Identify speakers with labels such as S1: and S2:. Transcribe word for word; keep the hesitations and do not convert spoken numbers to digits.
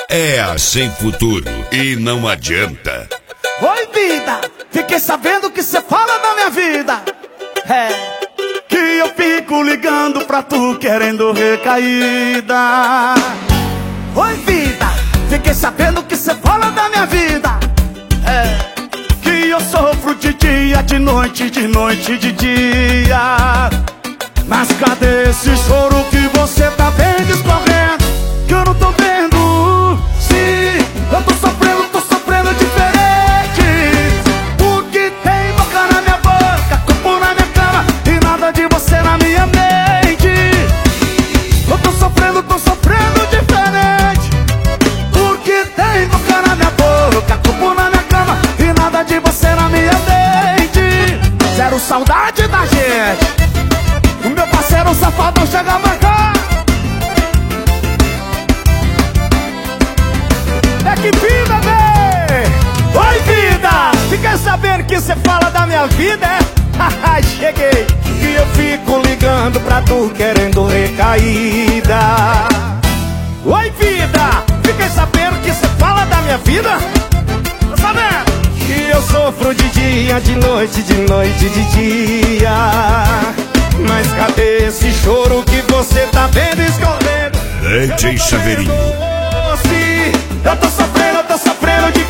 S1: É a Sem Futuro e não adianta.
S2: Oi, vida, fiquei sabendo que cê fala da minha vida. É, que eu fico ligando pra tu querendo recaída. Oi, vida, fiquei sabendo que cê fala da minha vida. É, que eu sofro de dia, de noite, de noite, de dia. Mas cadê esse choro que você tá vendo escorrendo? Que eu não tô vendo. Sim, eu tô sofrendo, tô sofrendo diferente. O que tem boca na minha boca, corpo na minha cama e nada de você na minha mente. Eu tô sofrendo, tô sofrendo diferente. O que tem boca na minha boca, corpo na minha cama e nada de você na minha mente. Zero saudade da gente. O meu parceiro safadão chega pra cá. É que vida, bem! Oi, vida! Fiquei sabendo que você fala da minha vida, é? Haha, cheguei! E eu fico ligando pra tu querendo recaída. Oi, vida! Fiquei sabendo que você fala da minha vida? Tá sabendo? Que eu sofro de dia, de noite, de noite, de dia. Mas cadê esse choro que você tá vendo escorrendo?
S1: D J Chaveirinho.
S2: Eu tô sofrendo, eu tô sofrendo de